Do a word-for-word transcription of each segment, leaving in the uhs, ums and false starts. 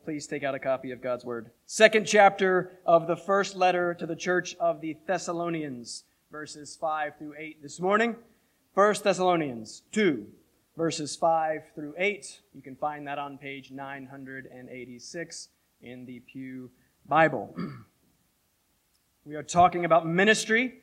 Please take out a copy of God's Word. Second chapter of the first letter to the church of the Thessalonians, verses five through eight this morning. First Thessalonians two, verses five through eight. You can find that on page nine hundred eighty-six in the Pew Bible. We are talking about ministry.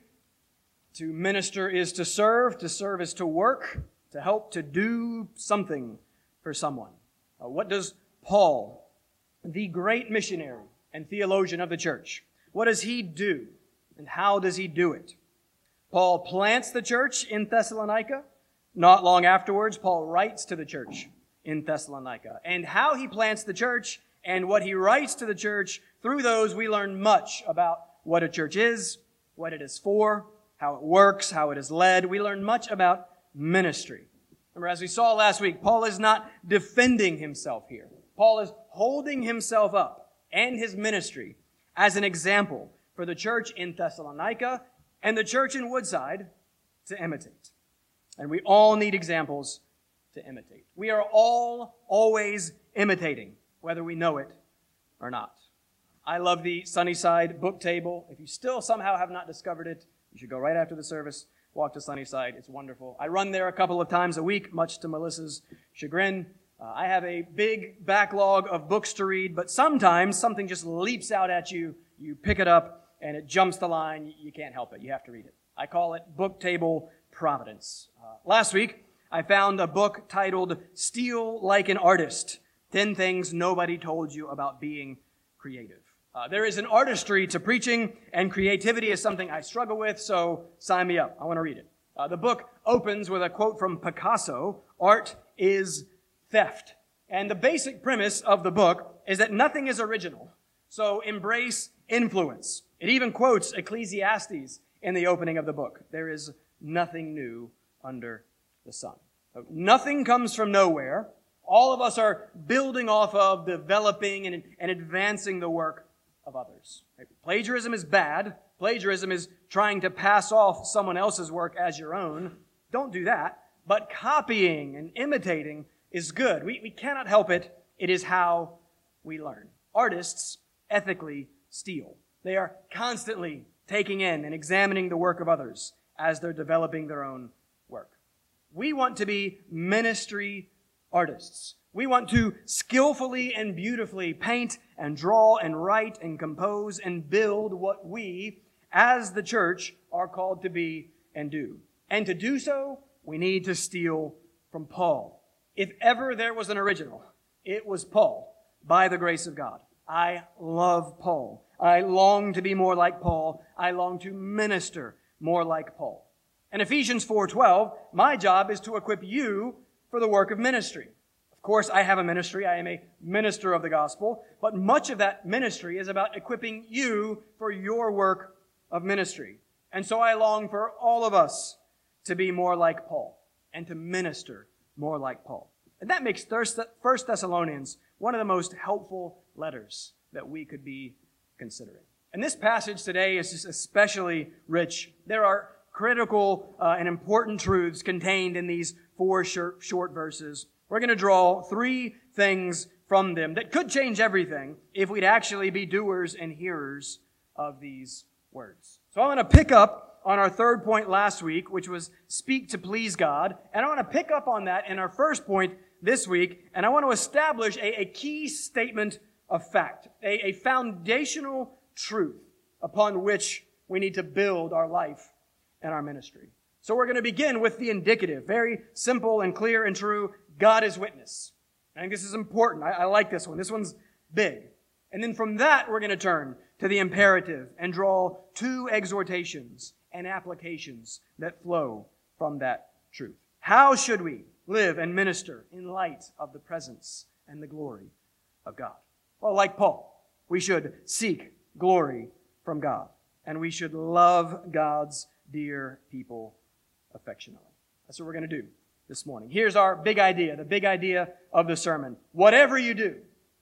To minister is to serve. To serve is to work. To help, to do something for someone. Uh, what does Paul, the great missionary and theologian of the church, what does he do, and how does he do it? Paul plants the church in Thessalonica. Not long afterwards, Paul writes to the church in Thessalonica. And how he plants the church and what he writes to the church, through those we learn much about what a church is, what it is for, how it works, how it is led. We learn much about ministry. Remember, as we saw last week, Paul is not defending himself here. Paul is holding himself up and his ministry as an example for the church in Thessalonica and the church in Woodside to imitate. And we all need examples to imitate. We are all always imitating, whether we know it or not. I love the Sunnyside book table. If you still somehow have not discovered it, you should go right after the service, walk to Sunnyside. It's wonderful. I run there a couple of times a week, much to Melissa's chagrin. Uh, I have a big backlog of books to read, but sometimes something just leaps out at you. You pick it up, and it jumps the line. You can't help it. You have to read it. I call it book table providence. Uh, last week, I found a book titled Steal Like an Artist, ten Things Nobody Told You About Being Creative. Uh, there is an artistry to preaching, and creativity is something I struggle with, so sign me up. I want to read it. Uh, the book opens with a quote from Picasso, "Art is theft." And the basic premise of the book is that nothing is original, so embrace influence. It even quotes Ecclesiastes in the opening of the book. There is nothing new under the sun. So nothing comes from nowhere. All of us are building off of, developing, and, and advancing the work of others. Plagiarism is bad. Plagiarism is trying to pass off someone else's work as your own. Don't do that. But copying and imitating is good. We, we cannot help it. It is how we learn. Artists ethically steal. They are constantly taking in and examining the work of others as they're developing their own work. We want to be ministry artists. We want to skillfully and beautifully paint and draw and write and compose and build what we, as the church, are called to be and do. And to do so, we need to steal from Paul. If ever there was an original, it was Paul, by the grace of God. I love Paul. I long to be more like Paul. I long to minister more like Paul. In Ephesians four twelve, my job is to equip you for the work of ministry. Of course, I have a ministry. I am a minister of the gospel, but much of that ministry is about equipping you for your work of ministry. And so I long for all of us to be more like Paul and to minister more like Paul. And that makes First Thessalonians one of the most helpful letters that we could be considering. And this passage today is just especially rich. There are critical uh, and important truths contained in these four short, short verses. We're going to draw three things from them that could change everything if we'd actually be doers and hearers of these words. So I'm going to pick up on our third point last week, which was speak to please God. And I want to pick up on that in our first point this week. And I want to establish a, a key statement of fact, a, a foundational truth upon which we need to build our life and our ministry. So we're going to begin with the indicative, very simple and clear and true. God is witness. I think this is important. I, I like this one. This one's big. And then from that, we're going to turn to the imperative and draw two exhortations and applications that flow from that truth. How should we live and minister in light of the presence and the glory of God? Well, like Paul, we should seek glory from God, and we should love God's dear people affectionately. That's what we're going to do this morning. Here's our big idea, the big idea of the sermon. Whatever you do,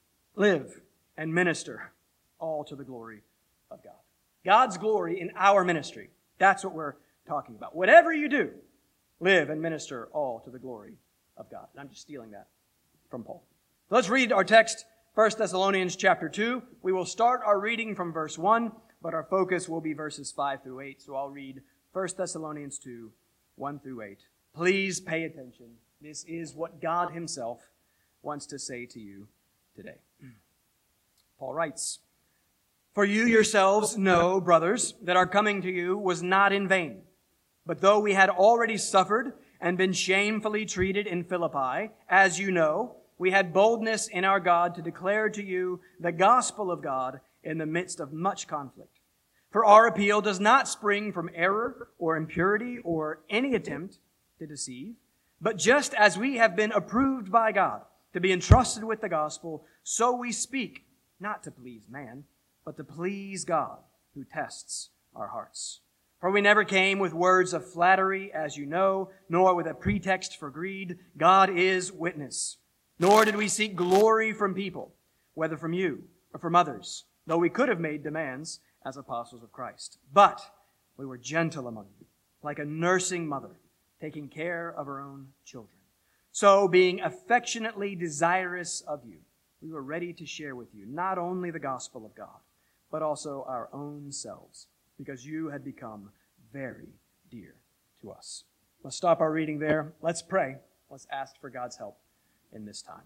live and minister all to the glory of God. God's glory in our ministry. That's what we're talking about. Whatever you do, live and minister all to the glory of God. And I'm just stealing that from Paul. Let's read our text First Thessalonians chapter two. We will start our reading from verse one, but our focus will be verses five through eight. So I'll read First Thessalonians two, one through eight. Please pay attention. This is what God himself wants to say to you today. Paul writes, "For you yourselves know, brothers, that our coming to you was not in vain. But though we had already suffered and been shamefully treated in Philippi, as you know, we had boldness in our God to declare to you the gospel of God in the midst of much conflict. For our appeal does not spring from error or impurity or any attempt to deceive, but just as we have been approved by God to be entrusted with the gospel, so we speak, not to please man, but to please God, who tests our hearts. For we never came with words of flattery, as you know, nor with a pretext for greed. God is witness. Nor did we seek glory from people, whether from you or from others, though we could have made demands as apostles of Christ. But we were gentle among you, like a nursing mother, taking care of her own children. So, being affectionately desirous of you, we were ready to share with you not only the gospel of God, but also our own selves, because you had become very dear to us." Let's stop our reading there. Let's pray. Let's ask for God's help in this time.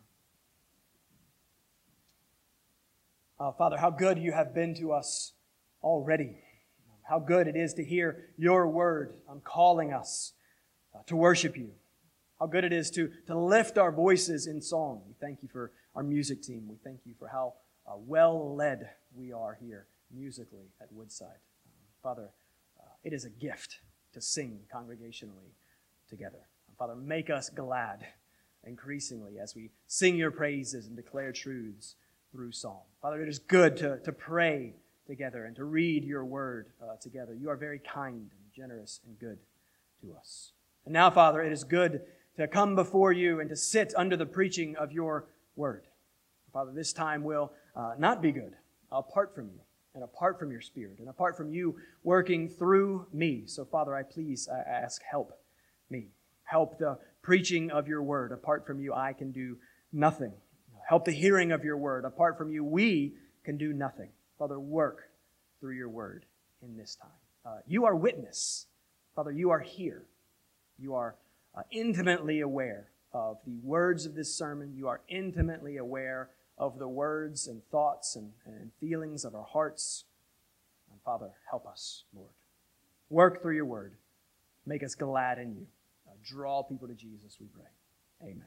Uh, Father, how good you have been to us already. How good it is to hear your word um, calling us uh, to worship you. How good it is to, to lift our voices in song. We thank you for our music team. We thank you for how uh, well led we are here musically at Woodside. Um, Father, uh, it is a gift to sing congregationally together. And Father, make us glad increasingly as we sing your praises and declare truths through song. Father, it is good to, to pray together and to read your word uh, together. You are very kind and generous and good to us. And now, Father, it is good to come before you and to sit under the preaching of your word. Father, this time will uh, not be good apart from you and apart from your Spirit and apart from you working through me. So, Father, I please I ask, help me. Help the preaching of your word. Apart from you, I can do nothing. Help the hearing of your word. Apart from you, we can do nothing. Father, work through your word in this time. Uh, you are witness. Father, you are here. You are uh, intimately aware of the words of this sermon. You are intimately aware of the words and thoughts and, and feelings of our hearts. And Father, help us, Lord. Work through your word. Make us glad in you. Uh, draw people to Jesus, we pray. Amen.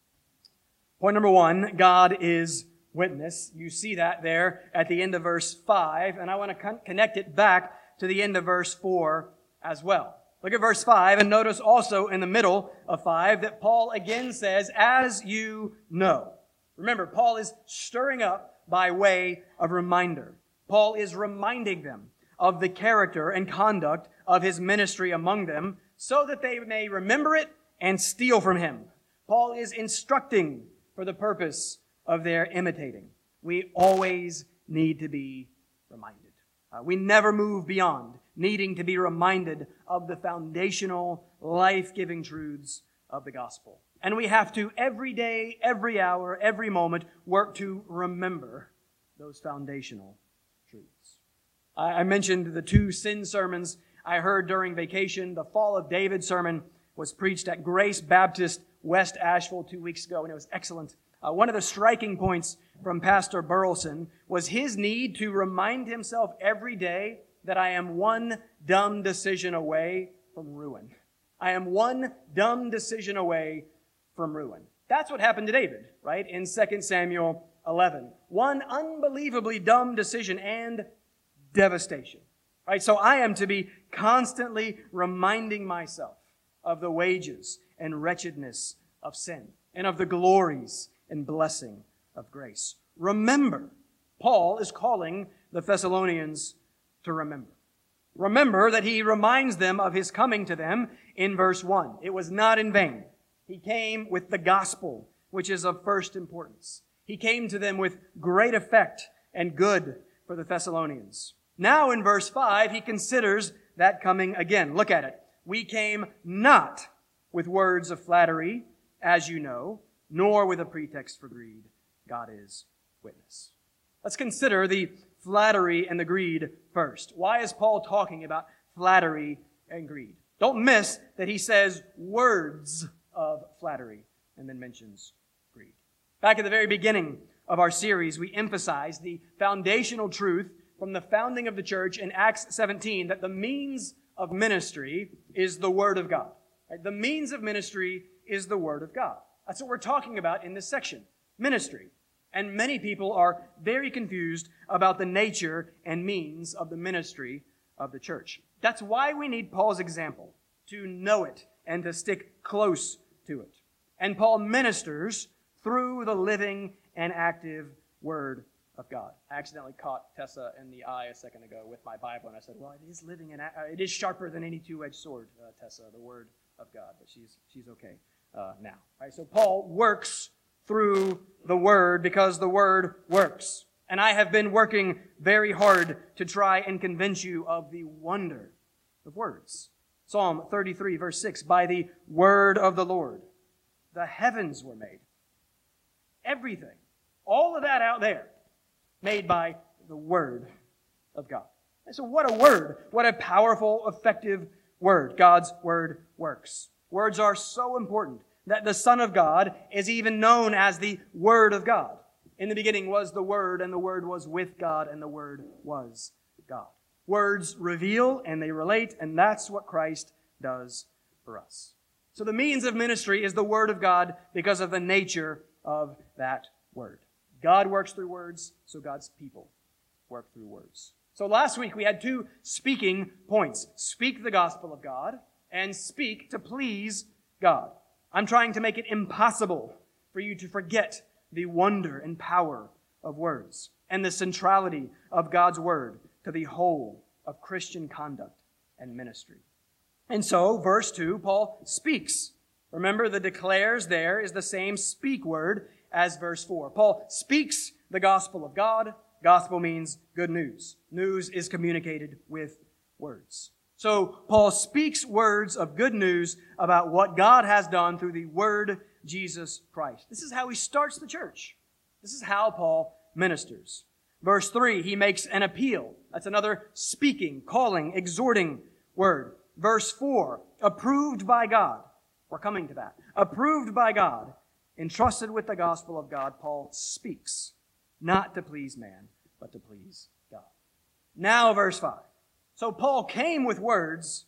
Point number one, God is witness. You see that there at the end of verse five, and I want to con- connect it back to the end of verse four as well. Look at verse five, and notice also in the middle of five that Paul again says, "As you know." Remember, Paul is stirring up by way of reminder. Paul is reminding them of the character and conduct of his ministry among them so that they may remember it and steal from him. Paul is instructing for the purpose of their imitating. We always need to be reminded. Uh, we never move beyond needing to be reminded of the foundational, life-giving truths of the gospel. And we have to, every day, every hour, every moment, work to remember those foundational truths. I, I mentioned the two sin sermons I heard during vacation. The Fall of David sermon was preached at Grace Baptist, West Asheville, two weeks ago, and it was excellent. Uh, one of the striking points from Pastor Burleson was his need to remind himself every day that I am one dumb decision away from ruin. I am one dumb decision away from ruin. That's what happened to David, right? In Second Samuel eleven. One unbelievably dumb decision and devastation, right? So I am to be constantly reminding myself of the wages and wretchedness of sin and of the glories and blessing of grace. Remember, Paul is calling the Thessalonians to remember. Remember that he reminds them of his coming to them in verse one. It was not in vain. He came with the gospel, which is of first importance. He came to them with great effect and good for the Thessalonians. Now in verse five, he considers that coming again. Look at it. We came not with words of flattery, as you know, nor with a pretext for greed. God is witness. Let's consider the flattery and the greed first. Why is Paul talking about flattery and greed? Don't miss that he says words of flattery and then mentions greed. Back at the very beginning of our series, we emphasized the foundational truth from the founding of the church in Acts seventeen that the means of ministry is the Word of God. Right? The means of ministry is the Word of God. That's what we're talking about in this section, ministry. And many people are very confused about the nature and means of the ministry of the church. That's why we need Paul's example, to know it and to stick close to it. And Paul ministers through the living and active Word of God. I accidentally caught Tessa in the eye a second ago with my Bible, and I said, well, it is living and uh, it is sharper than any two-edged sword, uh, Tessa, the Word of God. But she's she's okay uh, now. All right, so Paul works through the Word because the Word works. And I have been working very hard to try and convince you of the wonder of words. Psalm thirty-three, verse six, by the word of the Lord, the heavens were made. Everything, all of that out there, made by the word of God. And so what a word, what a powerful, effective word. God's word works. Words are so important that the Son of God is even known as the Word of God. In the beginning was the Word, and the Word was with God, and the Word was God. Words reveal and they relate, and that's what Christ does for us. So the means of ministry is the Word of God because of the nature of that Word. God works through words, so God's people work through words. So last week we had two speaking points. Speak the gospel of God and speak to please God. I'm trying to make it impossible for you to forget the wonder and power of words and the centrality of God's word to the whole of Christian conduct and ministry. And so, verse two, Paul speaks. Remember, the declares there is the same speak word as verse four. Paul speaks the gospel of God. Gospel means good news. News is communicated with words. So Paul speaks words of good news about what God has done through the Word, Jesus Christ. This is how he starts the church. This is how Paul ministers. Verse three, he makes an appeal. That's another speaking, calling, exhorting word. Verse four, approved by God. We're coming to that. Approved by God, entrusted with the gospel of God, Paul speaks, not to please man, but to please God. Now verse five. So Paul came with words,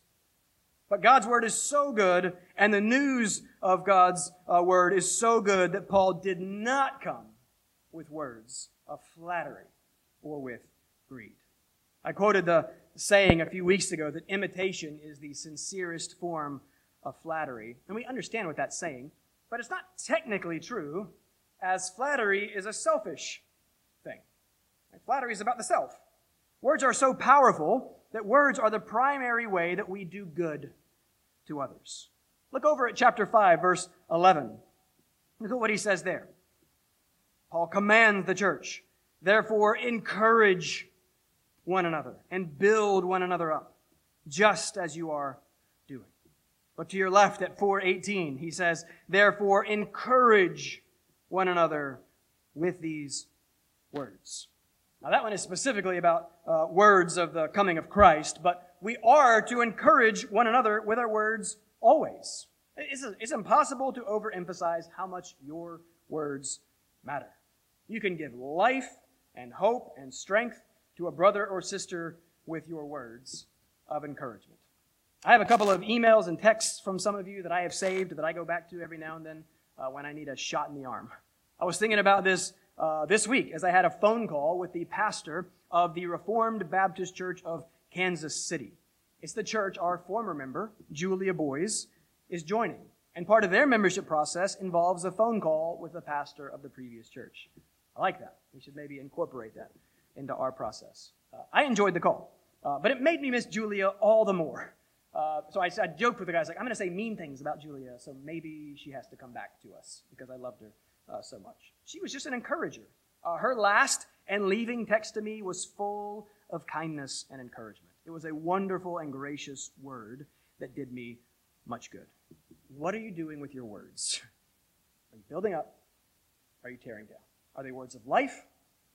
but God's word is so good, and the news of God's uh, word is so good that Paul did not come with words of flattery or with greed. I quoted the saying a few weeks ago that imitation is the sincerest form of flattery. And we understand what that's saying, but it's not technically true, as flattery is a selfish thing. Flattery is about the self. Words are so powerful that words are the primary way that we do good to others. Look over at chapter five, verse eleven. Look at what he says there. Paul commands the church, therefore encourage one another and build one another up, just as you are doing. Look to your left at four eighteen. He says, therefore encourage one another with these words. Now that one is specifically about uh, words of the coming of Christ, but we are to encourage one another with our words always. It's, it's impossible to overemphasize how much your words matter. You can give life and hope and strength to a brother or sister with your words of encouragement. I have a couple of emails and texts from some of you that I have saved that I go back to every now and then uh, when I need a shot in the arm. I was thinking about this Uh, this week, as I had a phone call with the pastor of the Reformed Baptist Church of Kansas City. It's the church our former member, Julia Boys, is joining. And part of their membership process involves a phone call with the pastor of the previous church. I like that. We should maybe incorporate that into our process. Uh, I enjoyed the call, uh, but it made me miss Julia all the more. Uh, so I, I joked with the guys, like, I'm going to say mean things about Julia, so maybe she has to come back to us because I loved her Uh, so much. She was just an encourager. Uh, her last and leaving text to me was full of kindness and encouragement. It was a wonderful and gracious word that did me much good. What are you doing with your words? Are you building up? Are you tearing down? Are they words of life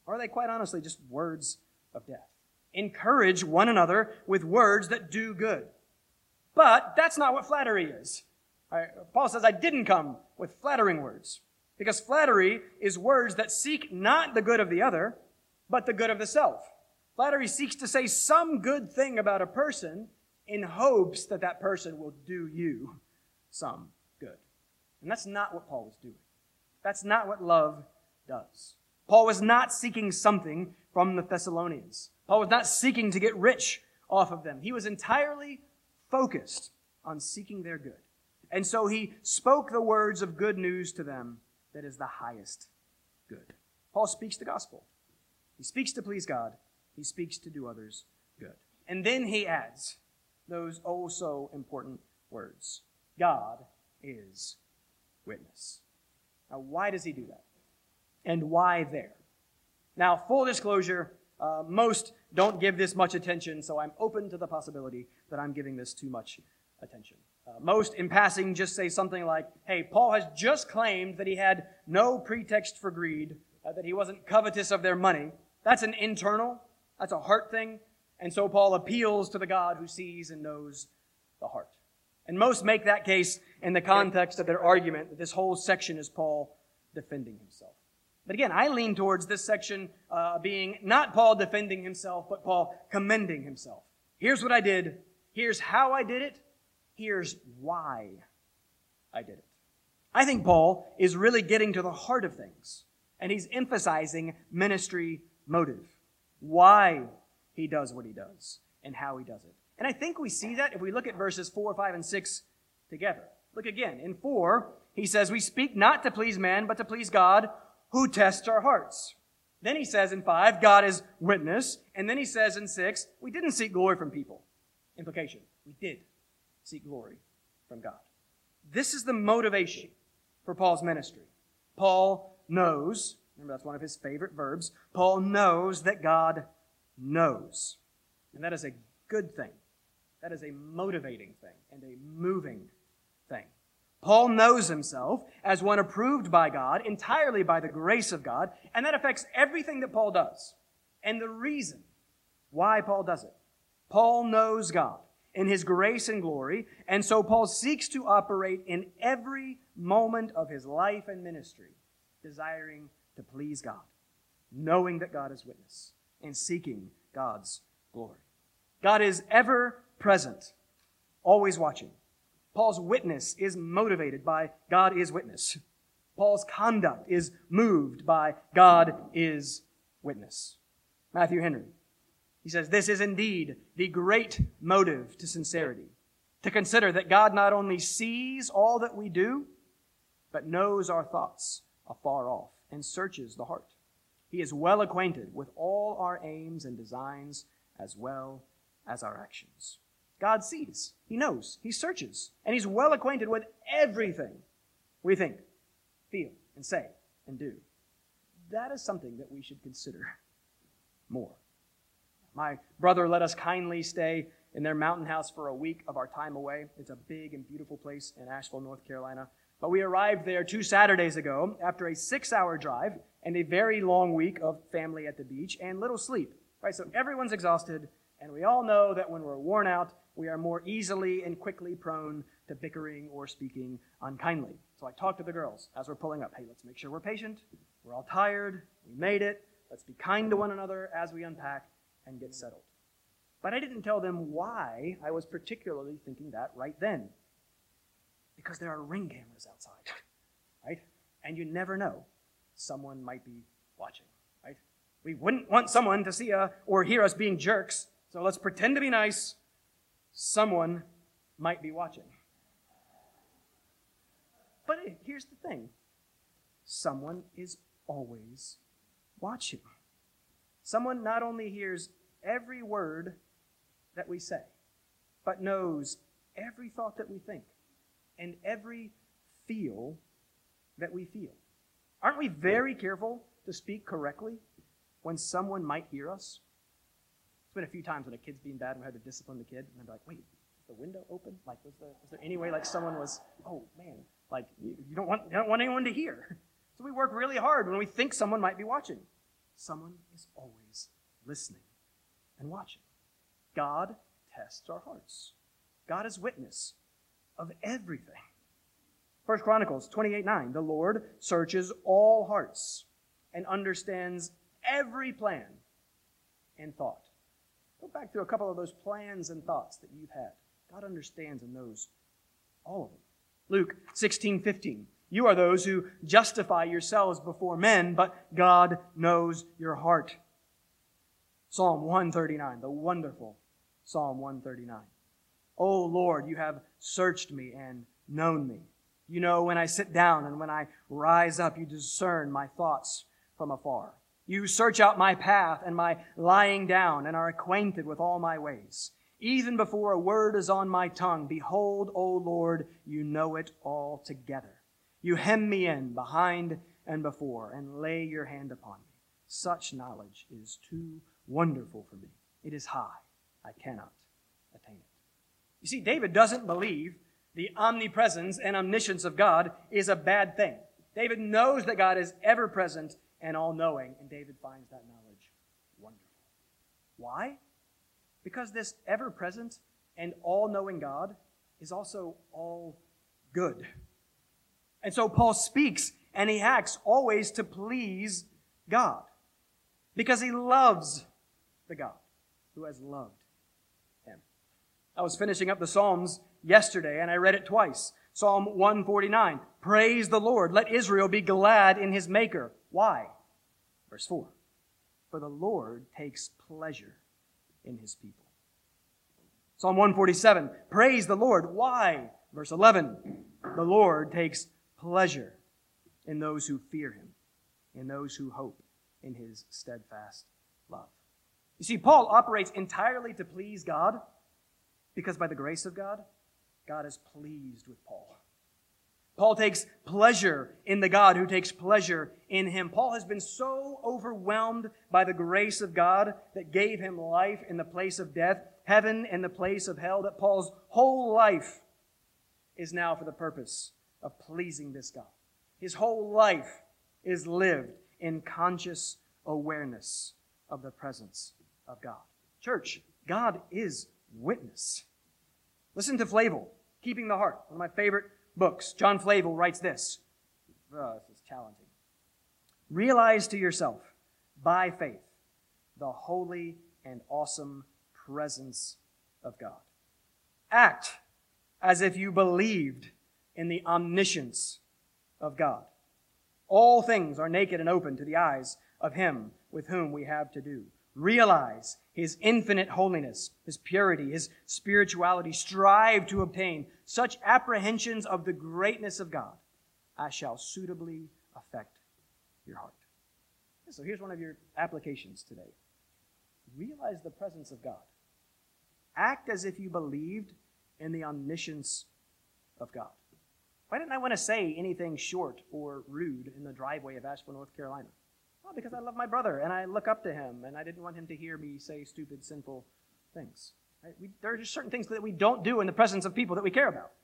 Or are they quite honestly just words of death? Encourage one another with words that do good. But that's not what flattery is. All right, Paul says, I didn't come with flattering words. Because flattery is words that seek not the good of the other, but the good of the self. Flattery seeks to say some good thing about a person in hopes that that person will do you some good. And that's not what Paul was doing. That's not what love does. Paul was not seeking something from the Thessalonians. Paul was not seeking to get rich off of them. He was entirely focused on seeking their good. And so he spoke the words of good news to them that is the highest good. Paul speaks the gospel. He speaks to please God. He speaks to do others good. And then he adds those oh so important words. God is witness. Now, why does he do that? And why there? Now, full disclosure, uh, most don't give this much attention, so I'm open to the possibility that I'm giving this too much attention. Uh, most, in passing, just say something like, hey, Paul has just claimed that he had no pretext for greed, uh, that he wasn't covetous of their money. That's an internal, that's a heart thing, and so Paul appeals to the God who sees and knows the heart. And most make that case in the context of their argument that this whole section is Paul defending himself. But again, I lean towards this section uh, being not Paul defending himself, but Paul commending himself. Here's what I did. Here's how I did it. Here's why I did it. I think Paul is really getting to the heart of things, and he's emphasizing ministry motive, why he does what he does, and how he does it. And I think we see that if we look at verses four, five, and six together. Look again. In four, he says, we speak not to please man, but to please God, who tests our hearts. Then he says in five, God is witness. And then he says in six, we didn't seek glory from people. Implication, we did seek glory from God. This is the motivation for Paul's ministry. Paul knows, remember that's one of his favorite verbs, Paul knows that God knows. And that is a good thing. That is a motivating thing and a moving thing. Paul knows himself as one approved by God, entirely by the grace of God, and that affects everything that Paul does. And the reason why Paul does it. Paul knows God in his grace and glory, and so Paul seeks to operate in every moment of his life and ministry, desiring to please God, knowing that God is witness, and seeking God's glory. God is ever present, always watching. Paul's witness is motivated by God is witness. Paul's conduct is moved by God is witness. Matthew Henry, he says, this is indeed the great motive to sincerity, to consider that God not only sees all that we do, but knows our thoughts afar off and searches the heart. He is well acquainted with all our aims and designs as well as our actions. God sees, He knows, He searches, and He's well acquainted with everything we think, feel, and say, and do. That is something that we should consider more. My brother let us kindly stay in their mountain house for a week of our time away. It's a big and beautiful place in Asheville, North Carolina. But we arrived there two Saturdays ago after a six-hour drive and a very long week of family at the beach and little sleep. Right? So everyone's exhausted, and we all know that when we're worn out, we are more easily and quickly prone to bickering or speaking unkindly. So I talked to the girls as we're pulling up. Hey, let's make sure we're patient. We're all tired. We made it. Let's be kind to one another as we unpack and get settled. But I didn't tell them why I was particularly thinking that right then. Because there are ring cameras outside, right? And you never know. Someone might be watching, right? We wouldn't want someone to see uh, or hear us being jerks, so let's pretend to be nice. Someone might be watching. But hey, here's the thing. Someone is always watching. Someone not only hears every word that we say, but knows every thought that we think and every feel that we feel. Aren't we very careful to speak correctly when someone might hear us? It's been a few times when a kid's being bad and we had to discipline the kid, and I'm like, wait, is the window open? Like, was there, was there any way like someone was, oh man, like you, you don't want you don't want anyone to hear. So we work really hard when we think someone might be watching. Someone is always listening and watching. God tests our hearts. God is witness of everything. First Chronicles twenty-eight nine, the Lord searches all hearts and understands every plan and thought. Go back through a couple of those plans and thoughts that you've had. God understands and knows all of them. Luke sixteen fifteen, you are those who justify yourselves before men, but God knows your heart. Psalm one thirty-nine, the wonderful Psalm one thirty-nine. O Lord, you have searched me and known me. You know when I sit down and when I rise up, you discern my thoughts from afar. You search out my path and my lying down and are acquainted with all my ways. Even before a word is on my tongue, behold, O Lord, you know it all together. You hem me in behind and before and lay your hand upon me. Such knowledge is too wonderful for me. It is high. I cannot attain it. You see, David doesn't believe the omnipresence and omniscience of God is a bad thing. David knows that God is ever present and all-knowing, and David finds that knowledge wonderful. Why? Because this ever-present and all-knowing God is also all good. And so Paul speaks and he acts always to please God, because he loves the God who has loved him. I was finishing up the Psalms yesterday, and I read it twice. Psalm one forty-nine, praise the Lord, let Israel be glad in his Maker. Why? Verse four, for the Lord takes pleasure in his people. Psalm one forty-seven, praise the Lord. Why? Verse eleven, the Lord takes pleasure in those who fear him, in those who hope in his steadfast love. You see, Paul operates entirely to please God, because by the grace of God, God is pleased with Paul. Paul takes pleasure in the God who takes pleasure in him. Paul has been so overwhelmed by the grace of God that gave him life in the place of death, heaven in the place of hell, that Paul's whole life is now for the purpose of pleasing this God. His whole life is lived in conscious awareness of the presence of God. Church, God is witness. Listen to Flavel, Keeping the Heart, one of my favorite books. John Flavel writes this. Oh, this is challenging. Realize to yourself, by faith, the holy and awesome presence of God. Act as if you believed in the omniscience of God. All things are naked and open to the eyes of him with whom we have to do. Realize his infinite holiness, his purity, his spirituality. Strive to obtain such apprehensions of the greatness of God as shall suitably affect your heart. So here's one of your applications today. Realize the presence of God. Act as if you believed in the omniscience of God. Why didn't I want to say anything short or rude in the driveway of Asheville, North Carolina? Well, because I love my brother and I look up to him and I didn't want him to hear me say stupid, sinful things. Right? We, there are just certain things that we don't do in the presence of people that we care about.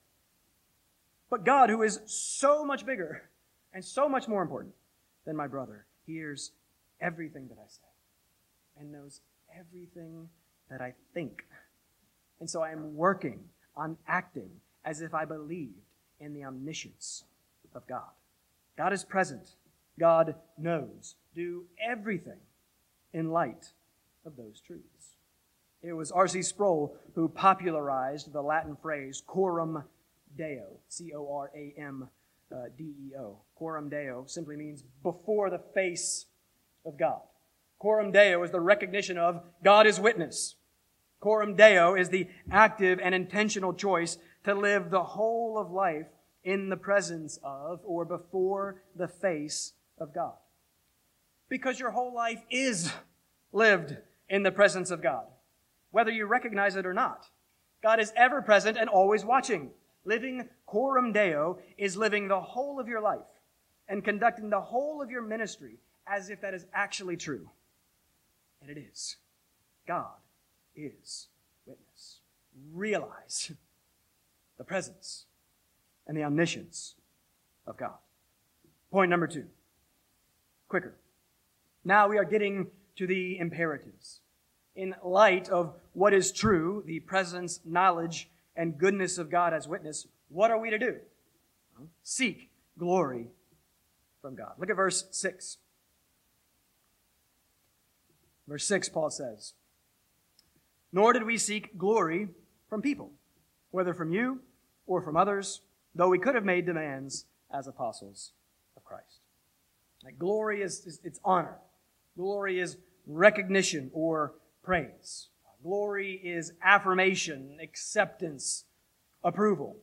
But God, who is so much bigger and so much more important than my brother, hears everything that I say and knows everything that I think. And so I am working on acting as if I believed in the omniscience of God. God is present. God knows. Do everything in light of those truths. It was R C Sproul who popularized the Latin phrase coram Deo, C O R A M D E O. Coram Deo simply means before the face of God. Coram Deo is the recognition of God is witness. Coram Deo is the active and intentional choice to live the whole of life in the presence of or before the face of God. Because your whole life is lived in the presence of God, whether you recognize it or not. God is ever present and always watching. Living coram Deo is living the whole of your life and conducting the whole of your ministry as if that is actually true. And it is. God is witness. Realize the presence and the omniscience of God. Point number two. Quicker. Now we are getting to the imperatives. In light of what is true, the presence, knowledge, and goodness of God as witness, what are we to do? Seek glory from God. Look at verse six. Verse six, Paul says, "Nor did we seek glory from people, whether from you or from others, though we could have made demands as apostles of Christ." Like, glory is, is it's honor. Glory is recognition or praise. Glory is affirmation, acceptance, approval.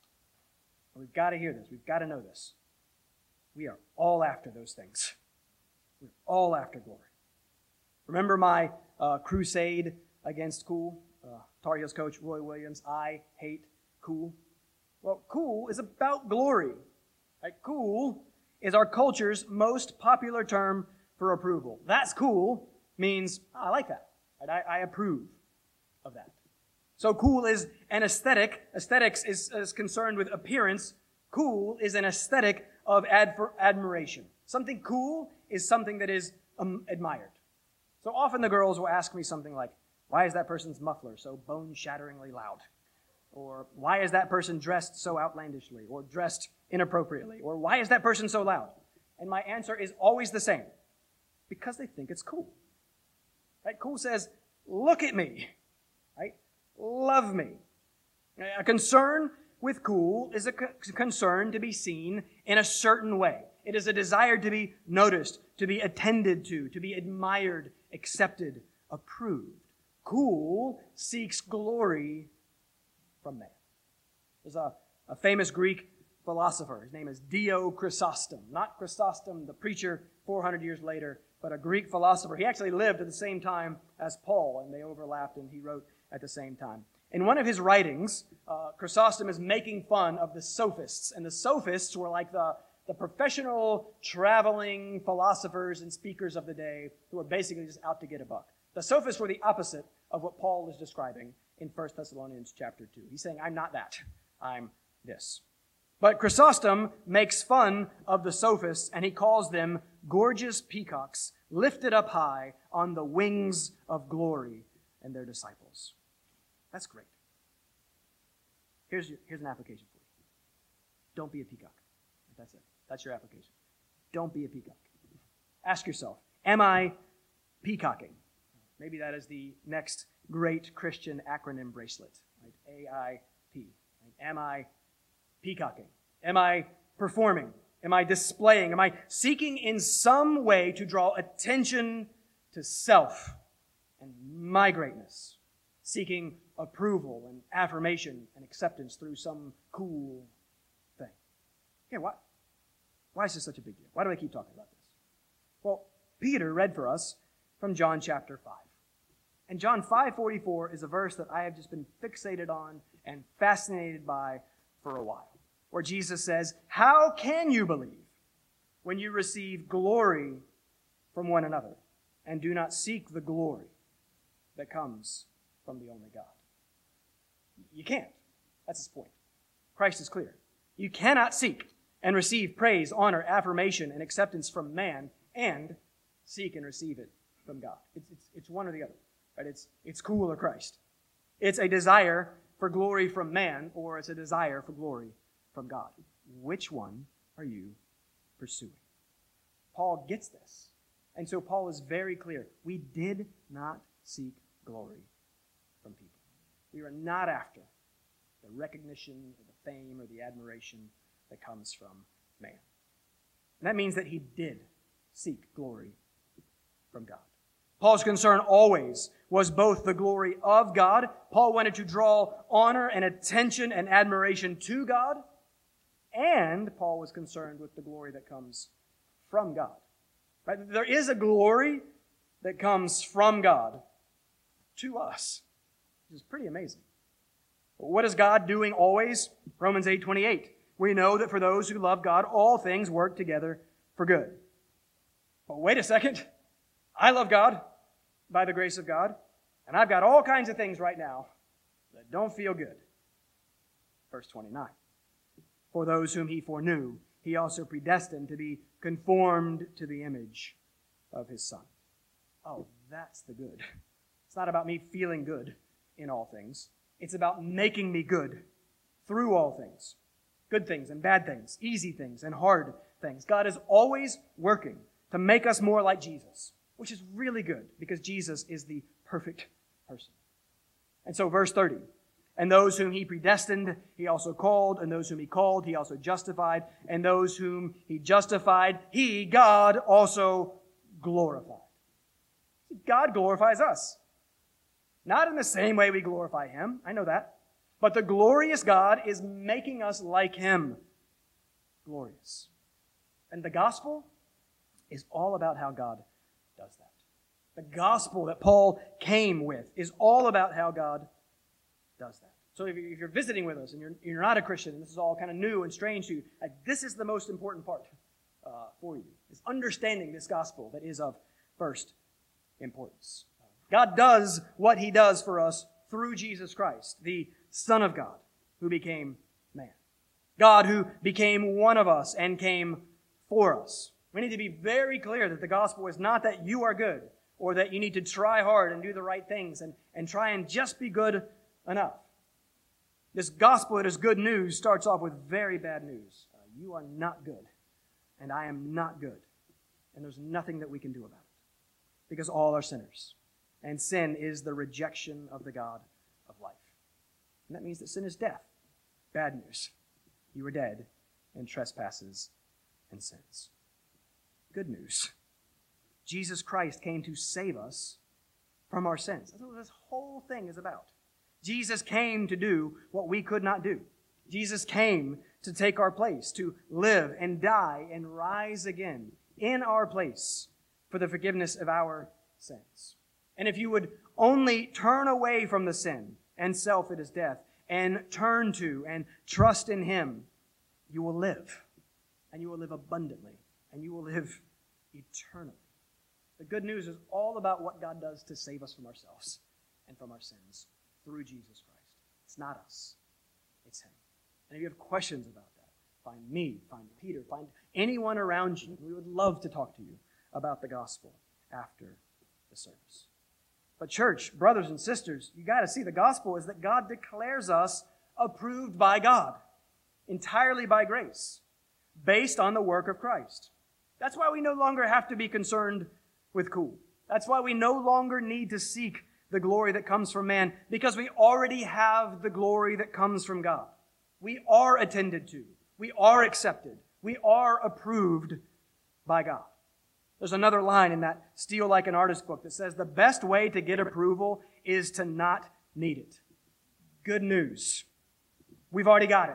We've got to hear this. We've got to know this. We are all after those things. We're all after glory. Remember my uh, crusade against cool? Uh, Tar Heels coach Roy Williams, I hate cool. Well, cool is about glory. Right? Cool is our culture's most popular term for approval. That's cool means, oh, I like that. Right? I, I approve of that. So cool is an aesthetic. Aesthetics is, is concerned with appearance. Cool is an aesthetic of adver- admiration. Something cool is something that is um, admired. So often the girls will ask me something like, why is that person's muffler so bone-shatteringly loud? Or why is that person dressed so outlandishly or dressed inappropriately? Or why is that person so loud? And my answer is always the same. Because they think it's cool. Right? Cool says, look at me. Right? Love me. A concern with cool is a concern to be seen in a certain way. It is a desire to be noticed, to be attended to, to be admired, accepted, approved. Cool seeks glory from man. There's a, a famous Greek philosopher. His name is Dio Chrysostom. Not Chrysostom, the preacher four hundred years later, but a Greek philosopher. He actually lived at the same time as Paul, and they overlapped, and he wrote at the same time. In one of his writings, uh, Chrysostom is making fun of the sophists. And the sophists were like the, the professional traveling philosophers and speakers of the day who were basically just out to get a buck. The sophists were the opposite of what Paul is describing in First Thessalonians chapter two. He's saying, I'm not that. I'm this. But Chrysostom makes fun of the sophists, and he calls them gorgeous peacocks lifted up high on the wings of glory and their disciples. That's great. Here's, your, here's an application for you. Don't be a peacock. That's it. That's your application. Don't be a peacock. Ask yourself, am I peacocking? Maybe that is the next great Christian acronym bracelet. Right? A I P. Right? Am I peacocking? Am I performing? Am I displaying? Am I seeking in some way to draw attention to self and my greatness? Seeking approval and affirmation and acceptance through some cool thing. Yeah, why, why is this such a big deal? Why do I keep talking about this? Well, Peter read for us from John chapter five. And John five forty-four is a verse that I have just been fixated on and fascinated by for a while, where Jesus says, how can you believe when you receive glory from one another and do not seek the glory that comes from the only God? You can't. That's his point. Christ is clear. You cannot seek and receive praise, honor, affirmation, and acceptance from man and seek and receive it from God. It's, it's, it's one or the other. Right? It's, it's cool or Christ. It's a desire for glory from man, or it's a desire for glory from God. Which one are you pursuing? Paul gets this. And so Paul is very clear. We did not seek glory from people. We are not after the recognition or the fame or the admiration that comes from man. And that means that he did seek glory from God. Paul's concern always was both the glory of God. Paul wanted to draw honor and attention and admiration to God. And Paul was concerned with the glory that comes from God. Right? There is a glory that comes from God to us, which is pretty amazing. But what is God doing always? Romans eight twenty-eight. We know that for those who love God, all things work together for good. But wait a second. I love God by the grace of God, and I've got all kinds of things right now that don't feel good. Verse twenty-nine. For those whom he foreknew, he also predestined to be conformed to the image of his Son. Oh, that's the good. It's not about me feeling good in all things. It's about making me good through all things. Good things and bad things, easy things and hard things. God is always working to make us more like Jesus, which is really good because Jesus is the perfect person. And so verse thirty, and those whom he predestined, he also called, and those whom he called, he also justified, and those whom he justified, he, God, also glorified. God glorifies us. Not in the same way we glorify him, I know that, but the glorious God is making us like him. Glorious. And the gospel is all about how God does that. The gospel that Paul came with is all about how God does that. So if you're visiting with us and you're, you're not a Christian and this is all kind of new and strange to you, like this is the most important part uh, for you, is understanding this gospel that is of first importance. God does what he does for us through Jesus Christ, the Son of God, who became man. God who became one of us and came for us. We need to be very clear that the gospel is not that you are good or that you need to try hard and do the right things and, and try and just be good enough. This gospel that is good news starts off with very bad news. Uh, you are not good, and I am not good, and there's nothing that we can do about it because all are sinners, and sin is the rejection of the God of life. And that means that sin is death. Bad news. You were dead in trespasses and sins. Good news. Jesus Christ came to save us from our sins. That's what this whole thing is about. Jesus came to do what we could not do. Jesus came to take our place, to live and die and rise again in our place for the forgiveness of our sins. And if you would only turn away from the sin and self that is death and turn to and trust in him, you will live. And you will live abundantly. And you will live eternally. The good news is all about what God does to save us from ourselves and from our sins through Jesus Christ. It's not us. It's him. And if you have questions about that, find me, find Peter, find anyone around you. We would love to talk to you about the gospel after the service. But church, brothers and sisters, you got to see the gospel is that God declares us approved by God, entirely by grace, based on the work of Christ. That's why we no longer have to be concerned with cool. That's why we no longer need to seek the glory that comes from man, because we already have the glory that comes from God. We are attended to. We are accepted. We are approved by God. There's another line in that Steal Like an Artist book that says the best way to get approval is to not need it. Good news. We've already got it.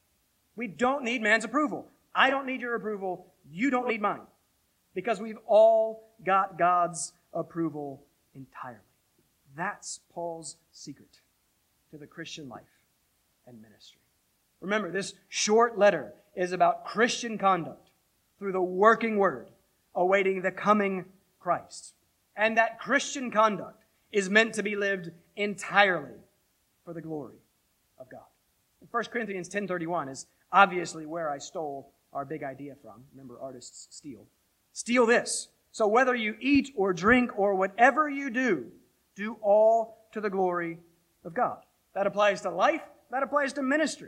We don't need man's approval. I don't need your approval. You don't need mine. Because we've all got God's approval entirely. That's Paul's secret to the Christian life and ministry. Remember, this short letter is about Christian conduct through the working word, awaiting the coming Christ. And that Christian conduct is meant to be lived entirely for the glory of God. First Corinthians ten thirty-one is obviously where I stole our big idea from. Remember, artists steal. Steal this. So whether you eat or drink or whatever you do, do all to the glory of God. That applies to life. That applies to ministry.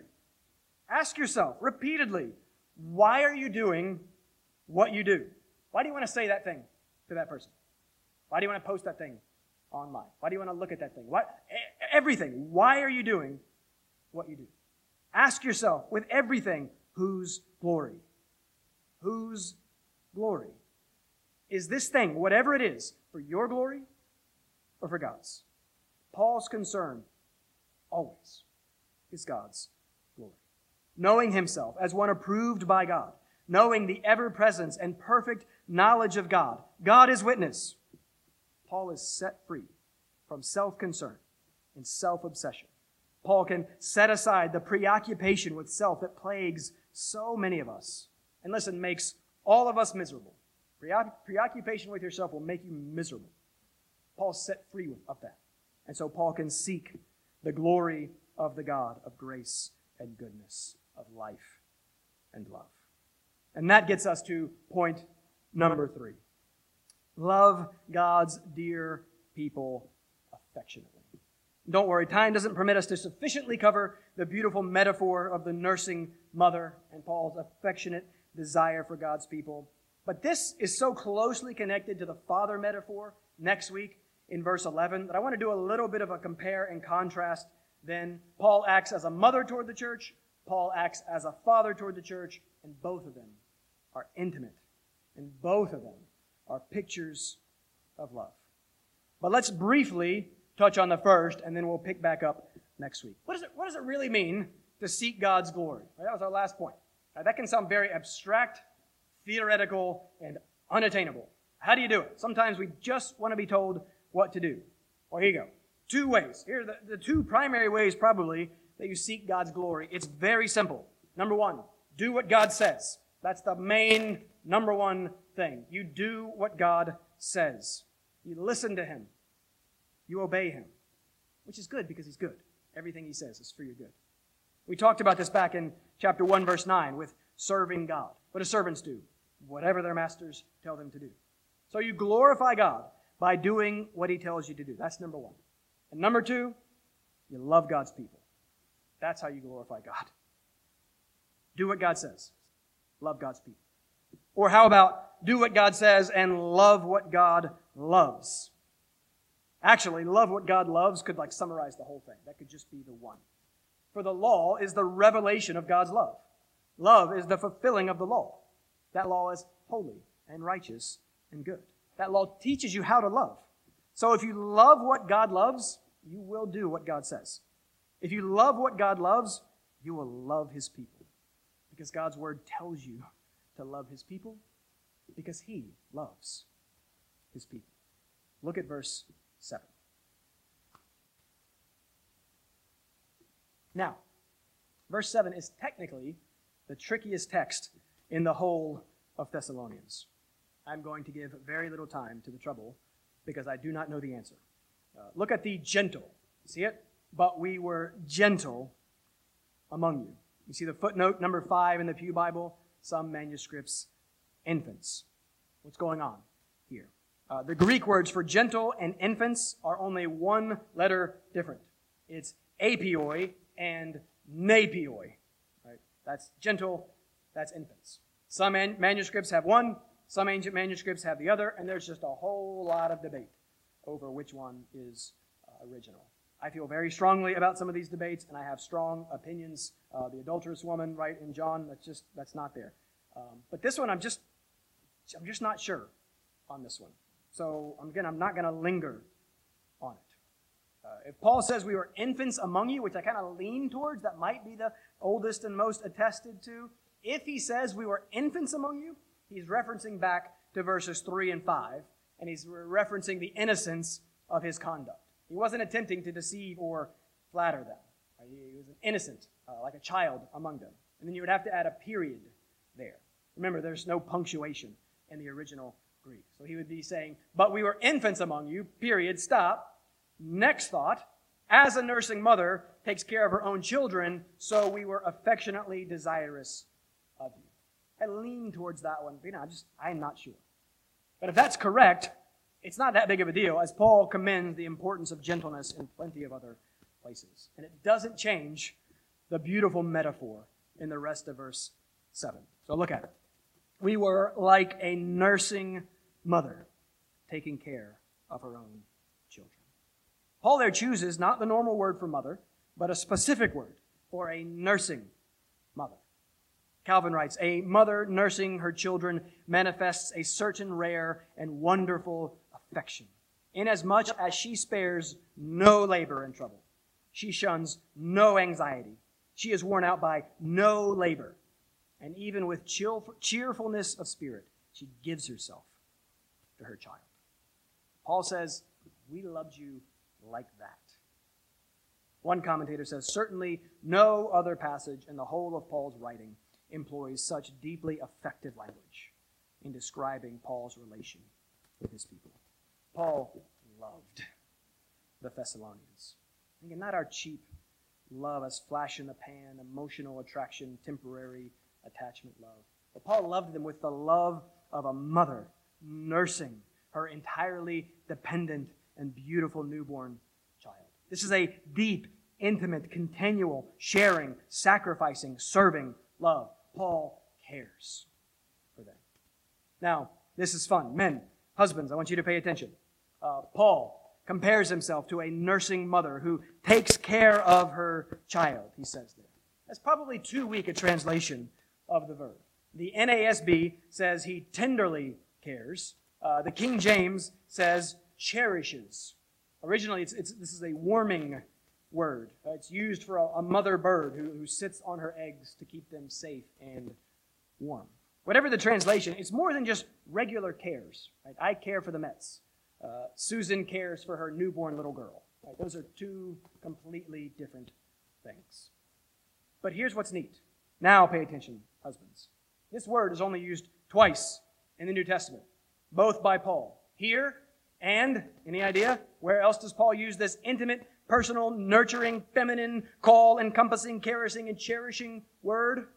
Ask yourself repeatedly, why are you doing what you do? Why do you want to say that thing to that person? Why do you want to post that thing online? Why do you want to look at that thing? Why? Everything. Why are you doing what you do? Ask yourself with everything, whose glory? Whose glory? Is this thing, whatever it is, for your glory or for God's? Paul's concern always is God's glory. Knowing himself as one approved by God, knowing the ever-presence and perfect knowledge of God, God is witness. Paul is set free from self-concern and self-obsession. Paul can set aside the preoccupation with self that plagues so many of us. And listen, makes all of us miserable. Preoccupation with yourself will make you miserable. Paul's set free of that. And so Paul can seek the glory of the God of grace and goodness, of life and love. And that gets us to point number three. Love God's dear people affectionately. Don't worry, time doesn't permit us to sufficiently cover the beautiful metaphor of the nursing mother and Paul's affectionate desire for God's people. But this is so closely connected to the father metaphor next week in verse eleven that I want to do a little bit of a compare and contrast. Then Paul acts as a mother toward the church, Paul acts as a father toward the church, and both of them are intimate, and both of them are pictures of love. But let's briefly touch on the first, and then we'll pick back up next week. What does it, what does it really mean to seek God's glory? That was our last point. Now, that can sound very abstract, theoretical, and unattainable. How do you do it? Sometimes we just want to be told what to do. Well, here you go. Two ways. Here are the, the two primary ways, probably, that you seek God's glory. It's very simple. Number one, do what God says. That's the main number one thing. You do what God says. You listen to Him. You obey Him, which is good because He's good. Everything He says is for your good. We talked about this back in chapter one, verse nine, with serving God. What do servants do? Whatever their masters tell them to do. So you glorify God by doing what He tells you to do. That's number one. And number two, you love God's people. That's how you glorify God. Do what God says. Love God's people. Or how about do what God says and love what God loves? Actually, love what God loves could like summarize the whole thing. That could just be the one. For the law is the revelation of God's love. Love is the fulfilling of the law. That law is holy and righteous and good. That law teaches you how to love. So if you love what God loves, you will do what God says. If you love what God loves, you will love His people. Because God's word tells you to love His people because He loves His people. Look at verse seven. Now, verse seven is technically the trickiest text in the whole of Thessalonians. I'm going to give very little time to the trouble because I do not know the answer. Uh, look at the gentle. See it? But we were gentle among you. You see the footnote number five in the Pew Bible? Some manuscripts, infants. What's going on here? Uh, the Greek words for gentle and infants are only one letter different. It's apioi and napioi. Right? That's gentle, that's infants. Some man- manuscripts have one, some ancient manuscripts have the other, and there's just a whole lot of debate over which one is uh, original. I feel very strongly about some of these debates, and I have strong opinions. Uh, the adulterous woman, right, in John, that's just, that's not there. Um, but this one, I'm just, I'm just not sure on this one. So, again, I'm not going to linger on it. Uh, if Paul says we were infants among you, which I kind of lean towards, that might be the oldest and most attested to. If he says we were infants among you, he's referencing back to verses three and five, and he's referencing the innocence of his conduct. He wasn't attempting to deceive or flatter them. Right? He was an innocent, uh, like a child among them. And then you would have to add a period there. Remember, there's no punctuation in the original Greek. So he would be saying, but we were infants among you, period, stop. Next thought, as a nursing mother takes care of her own children, so we were affectionately desirous of you. I lean towards that one, but you know, I just, I'm not sure. But if that's correct, it's not that big of a deal, as Paul commends the importance of gentleness in plenty of other places. And it doesn't change the beautiful metaphor in the rest of verse seven. So look at it. We were like a nursing mother taking care of her own children. Paul there chooses not the normal word for mother, but a specific word for a nursing mother. Calvin writes, a mother nursing her children manifests a certain rare and wonderful affection, inasmuch as she spares no labor and trouble. She shuns no anxiety. She is worn out by no labor. And even with cheerfulness of spirit, she gives herself to her child. Paul says, we loved you like that. One commentator says, certainly no other passage in the whole of Paul's writing employs such deeply effective language in describing Paul's relation with his people. Paul loved the Thessalonians. Again, not our cheap love as flash in the pan, emotional attraction, temporary attachment love. But Paul loved them with the love of a mother nursing her entirely dependent and beautiful newborn child. This is a deep, intimate, continual, sharing, sacrificing, serving love. Paul cares for them. Now, this is fun. Men, husbands, I want you to pay attention. Uh, Paul compares himself to a nursing mother who takes care of her child, he says there. That's probably too weak a translation of the verb. The N A S B says he tenderly cares. Uh, the King James says cherishes. Originally, it's, it's, this is a warming word. Uh, it's used for a, a mother bird who, who sits on her eggs to keep them safe and warm. Whatever the translation, it's more than just regular cares. Right? I care for the Mets. Uh, Susan cares for her newborn little girl. Right? Those are two completely different things. But here's what's neat. Now pay attention, husbands. This word is only used twice in the New Testament, both by Paul. Here and, any idea, where else does Paul use this intimate, personal, nurturing, feminine, call, encompassing, caressing, and cherishing word?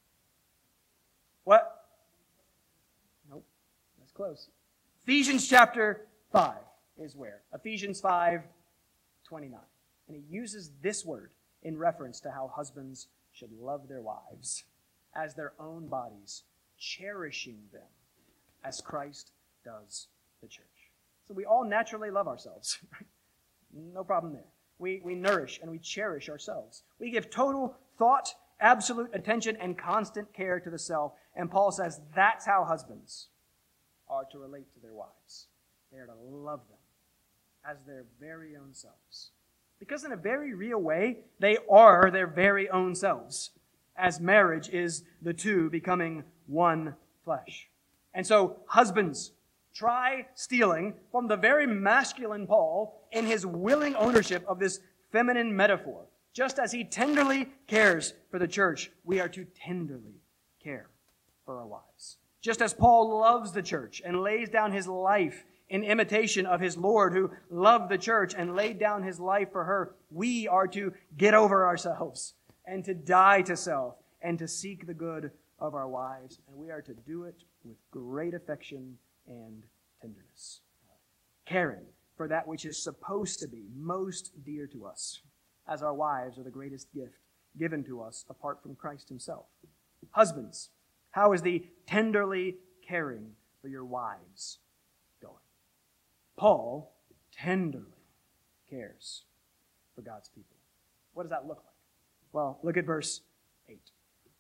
What? Nope, that's close. Ephesians chapter five is where. Ephesians five twenty-nine. And he uses this word in reference to how husbands should love their wives as their own bodies, cherishing them as Christ does the church. So we all naturally love ourselves. No problem there. We, we nourish and we cherish ourselves. We give total thought, absolute attention, and constant care to the self. And Paul says that's how husbands are to relate to their wives. They are to love them as their very own selves. Because in a very real way, they are their very own selves, as marriage is the two becoming one flesh. And so, husbands, try stealing from the very masculine Paul in his willing ownership of this feminine metaphor. Just as he tenderly cares for the church, we are to tenderly care for our wives. Just as Paul loves the church and lays down his life in imitation of his Lord who loved the church and laid down his life for her, we are to get over ourselves and to die to self and to seek the good of our wives. And we are to do it with great affection and tenderness, caring for that which is supposed to be most dear to us, as our wives are the greatest gift given to us apart from Christ himself. Husbands, how is the tenderly caring for your wives going? Paul tenderly cares for God's people. What does that look like? Well, look at verse eight.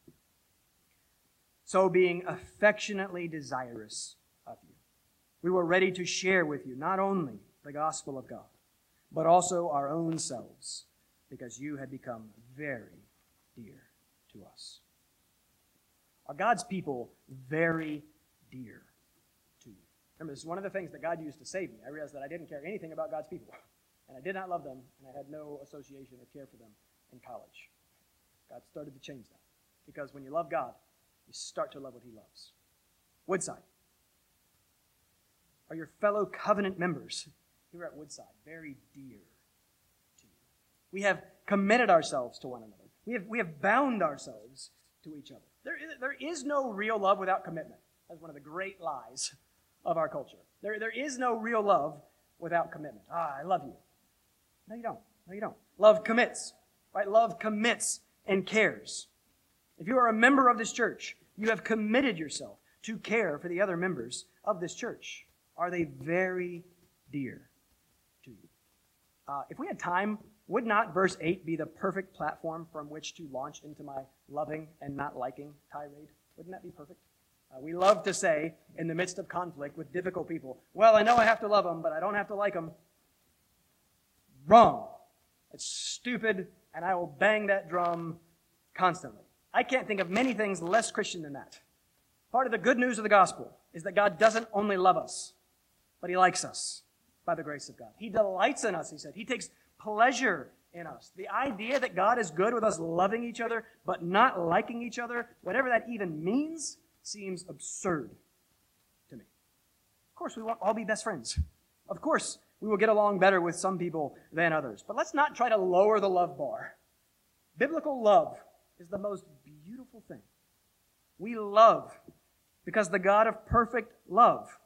So being affectionately desirous of you, we were ready to share with you not only the gospel of God, but also our own selves, because you had become very dear to us. Are God's people very dear to you? Remember, this is one of the things that God used to save me. I realized that I didn't care anything about God's people, and I did not love them, and I had no association or care for them in college. God started to change that, because when you love God, you start to love what he loves. Woodside, are your fellow covenant members here at Woodside very dear to you? We have committed ourselves to one another. We have, we have bound ourselves to each other. There is, there is no real love without commitment. That's one of the great lies of our culture. There, there is no real love without commitment. Ah, I love you. No, you don't. No, you don't. Love commits, right? Love commits and cares. If you are a member of this church, you have committed yourself to care for the other members of this church. Are they very dear to you? Uh, if we had time, would not verse eight be the perfect platform from which to launch into my loving and not liking tirade? Wouldn't that be perfect? Uh, we love to say, in the midst of conflict with difficult people, well, I know I have to love them, but I don't have to like them. Wrong. It's stupid, and I will bang that drum constantly. I can't think of many things less Christian than that. Part of the good news of the gospel is that God doesn't only love us, but he likes us by the grace of God. He delights in us, he said. He takes pleasure in us. The idea that God is good with us loving each other, but not liking each other, whatever that even means, seems absurd to me. Of course, we won't all be best friends. Of course, we will get along better with some people than others. But let's not try to lower the love bar. Biblical love is the most beautiful thing. We love because the God of perfect love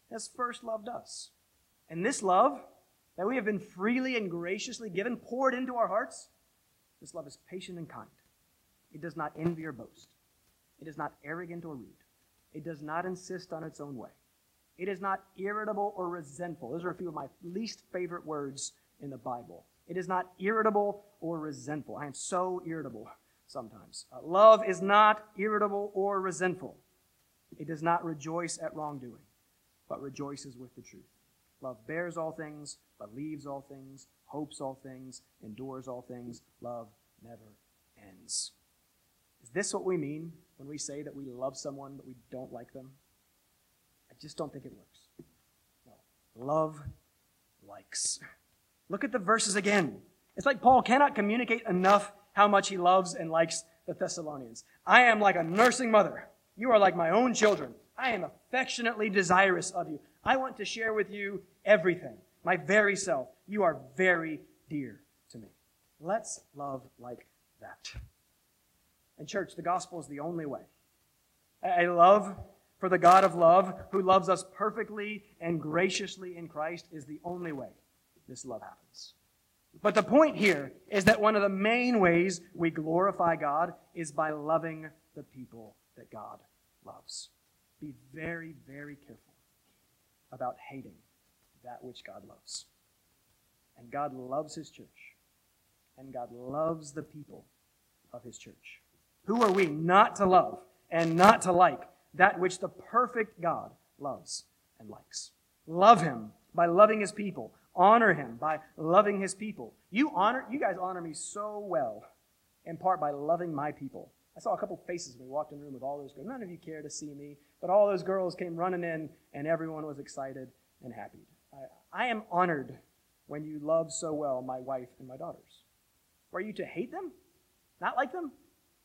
has first loved us. And this love that we have been freely and graciously given, poured into our hearts, this love is patient and kind. It does not envy or boast. It is not arrogant or rude. It does not insist on its own way. It is not irritable or resentful. Those are a few of my least favorite words in the Bible. It is not irritable or resentful. I am so irritable sometimes. Uh, love is not irritable or resentful. It does not rejoice at wrongdoing, but rejoices with the truth. Love bears all things, believes all things, hopes all things, endures all things. Love never ends. Is this what we mean when we say that we love someone but we don't like them? I just don't think it works. No. Love likes. Look at the verses again. It's like Paul cannot communicate enough how much he loves and likes the Thessalonians. I am like a nursing mother. You are like my own children. I am affectionately desirous of you. I want to share with you everything, my very self. You are very dear to me. Let's love like that. And church, the gospel is the only way. A love for the God of love, who loves us perfectly and graciously in Christ, is the only way this love happens. But the point here is that one of the main ways we glorify God is by loving the people that God loves. Be very, very careful about hating that which God loves. And God loves His church. And God loves the people of His church. Who are we not to love and not to like that which the perfect God loves and likes? Love Him by loving His people. Honor Him by loving His people. You honor, you guys honor me so well, in part by loving my people. I saw a couple faces when we walked in the room with all those girls. None of you care to see me, but all those girls came running in, and everyone was excited and happy. I, I am honored when you love so well my wife and my daughters. Were you to hate them? Not like them?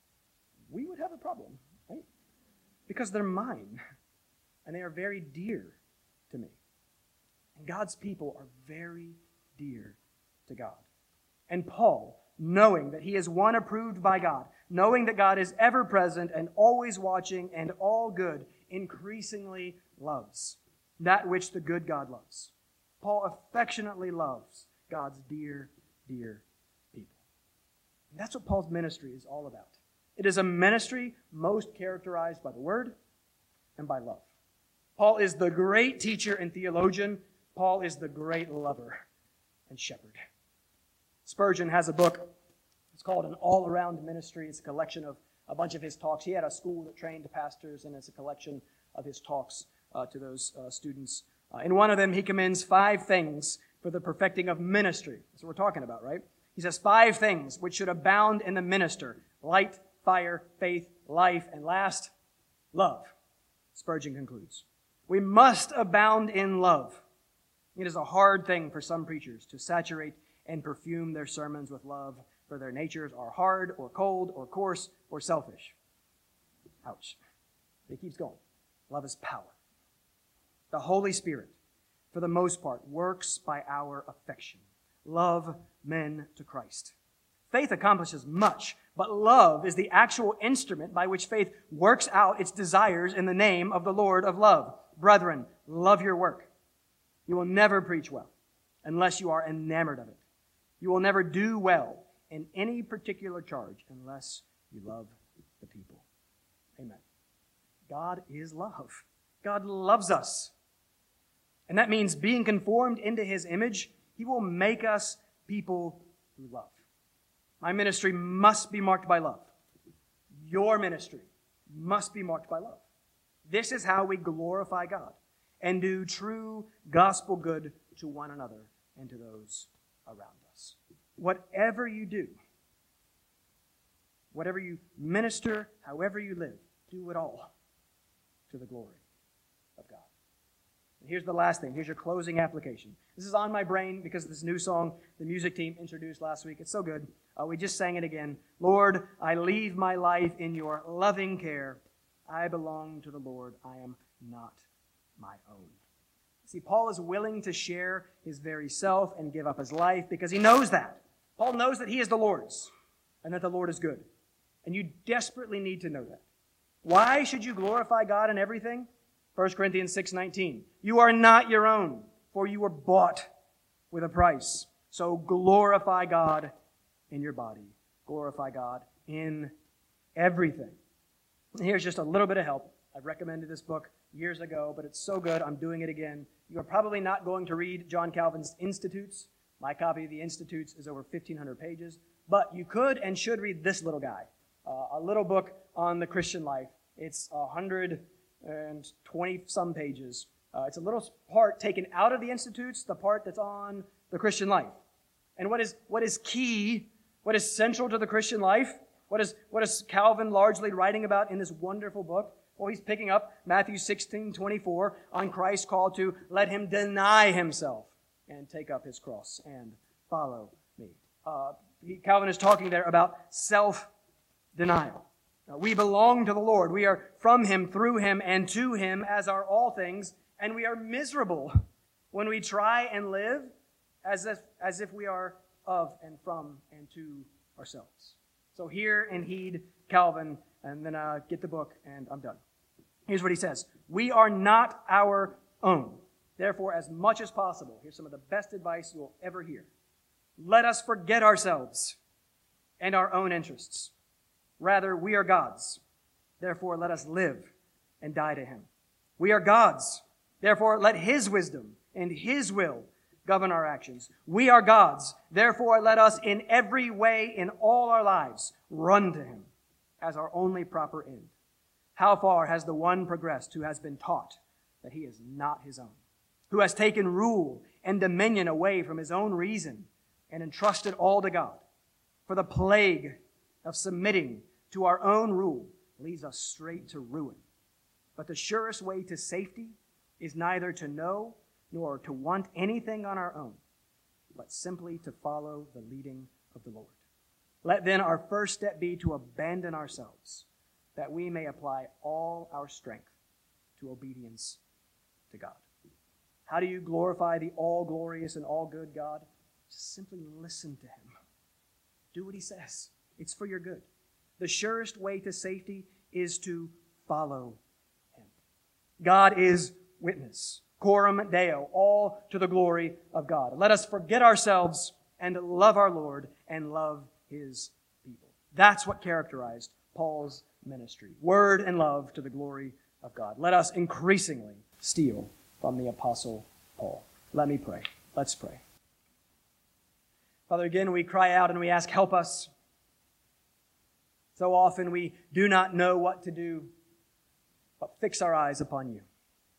We would have a problem, right? Because they're mine, and they are very dear to me. And God's people are very dear to God. And Paul, knowing that he is one approved by God, knowing that God is ever present and always watching and all good, increasingly loves that which the good God loves. Paul affectionately loves God's dear, dear people. And that's what Paul's ministry is all about. It is a ministry most characterized by the Word and by love. Paul is the great teacher and theologian. Paul is the great lover and shepherd. Spurgeon has a book. It's called An All-Around Ministry. It's a collection of a bunch of his talks. He had a school that trained pastors, and it's a collection of his talks uh, to those uh, students. Uh, in one of them, he commends five things for the perfecting of ministry. That's what we're talking about, right? He says five things which should abound in the minister: light, fire, faith, life, and last, love. Spurgeon concludes, we must abound in love. It is a hard thing for some preachers to saturate and perfume their sermons with love, for their natures are hard or cold or coarse or selfish. Ouch. But he keeps going. Love is power. The Holy Spirit, for the most part, works by our affection. Love men to Christ. Faith accomplishes much, but love is the actual instrument by which faith works out its desires in the name of the Lord of love. Brethren, love your work. You will never preach well unless you are enamored of it. You will never do well in any particular charge unless you love the people. Amen. God is love. God loves us. And that means being conformed into His image, He will make us people who love. My ministry must be marked by love. Your ministry must be marked by love. This is how we glorify God and do true gospel good to one another and to those around us. Whatever you do, whatever you minister, however you live, do it all to the glory of God. And here's the last thing. Here's your closing application. This is on my brain because of this new song the music team introduced last week. It's so good. Uh, we just sang it again. Lord, I leave my life in your loving care. I belong to the Lord. I am not my own. See, Paul is willing to share his very self and give up his life because he knows that. Paul knows that he is the Lord's and that the Lord is good. And you desperately need to know that. Why should you glorify God in everything? First Corinthians six nineteen. You are not your own, for you were bought with a price. So glorify God in your body. Glorify God in everything. And here's just a little bit of help. I've recommended this book years ago, but it's so good, I'm doing it again. You are probably not going to read John Calvin's Institutes. My copy of the Institutes is over fifteen hundred pages. But you could and should read this little guy, uh, a little book on the Christian life. It's one hundred twenty-some pages. Uh, it's a little part taken out of the Institutes, the part that's on the Christian life. And what is what is key, what is central to the Christian life, what is, what is Calvin largely writing about in this wonderful book? Well, he's picking up Matthew sixteen twenty-four on Christ's call to let him deny himself and take up his cross and follow me. Uh, he, Calvin is talking there about self-denial. Uh, we belong to the Lord. We are from Him, through Him, and to Him, as are all things, and we are miserable when we try and live as if, as if we are of and from and to ourselves. So hear and heed Calvin, and then uh, get the book, and I'm done. Here's what he says. We are not our own. Therefore, as much as possible, here's some of the best advice you'll ever hear. Let us forget ourselves and our own interests. Rather, we are God's. Therefore, let us live and die to Him. We are God's. Therefore, let His wisdom and His will govern our actions. We are God's. Therefore, let us in every way in all our lives run to Him as our only proper end. How far has the one progressed who has been taught that he is not his own, who has taken rule and dominion away from his own reason and entrusted all to God? For the plague of submitting to our own rule leads us straight to ruin. But the surest way to safety is neither to know nor to want anything on our own, but simply to follow the leading of the Lord. Let then our first step be to abandon ourselves, that we may apply all our strength to obedience to God. How do you glorify the all-glorious and all-good God? Just simply listen to Him. Do what He says. It's for your good. The surest way to safety is to follow Him. God is witness. Coram Deo, all to the glory of God. Let us forget ourselves and love our Lord and love His people. That's what characterized Paul's ministry. Word and love to the glory of God. Let us increasingly steal from the Apostle Paul. Let me pray. Let's pray. Father, again, we cry out and we ask, help us. So often we do not know what to do, but fix our eyes upon You.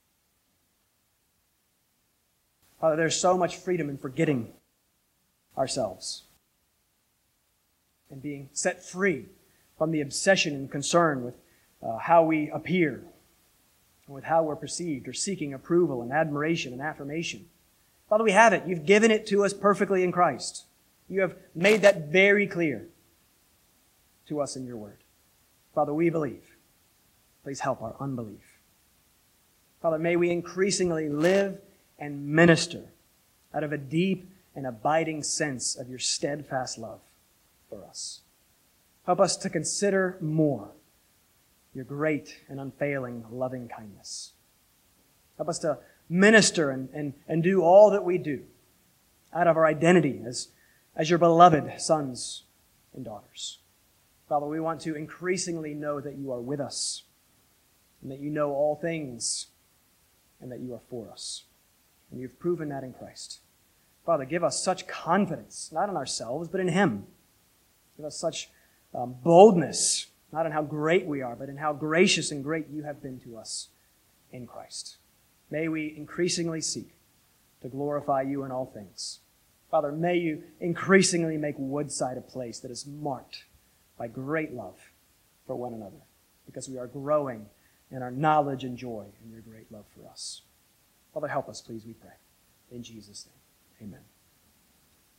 Father, there's so much freedom in forgetting ourselves and being set free from the obsession and concern with uh, how we appear, with how we're perceived, or seeking approval and admiration and affirmation. Father, we have it. You've given it to us perfectly in Christ. You have made that very clear to us in Your Word. Father, we believe. Please help our unbelief. Father, may we increasingly live and minister out of a deep and abiding sense of Your steadfast love for us. Help us to consider more Your great and unfailing loving kindness. Help us to minister and, and, and do all that we do out of our identity as, as Your beloved sons and daughters. Father, we want to increasingly know that You are with us and that You know all things and that You are for us. And You've proven that in Christ. Father, give us such confidence, not in ourselves, but in Him. Give us such um, boldness, not in how great we are, but in how gracious and great You have been to us in Christ. May we increasingly seek to glorify You in all things. Father, may You increasingly make Woodside a place that is marked by great love for one another, because we are growing in our knowledge and joy in Your great love for us. Father, help us, please, we pray. In Jesus' name, amen.